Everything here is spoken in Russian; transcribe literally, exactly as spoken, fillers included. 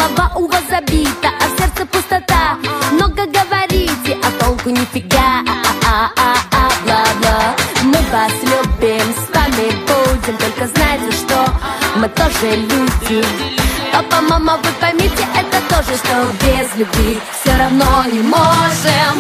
Голова у вас забита, а в сердце пустота. Много говорите, а толку нифига. А-а-а-а, бла-бла. Мы вас любим, с вами будем. Только знайте, что мы тоже люди. Папа, мама, вы поймите, это тоже, что без любви все равно не можем.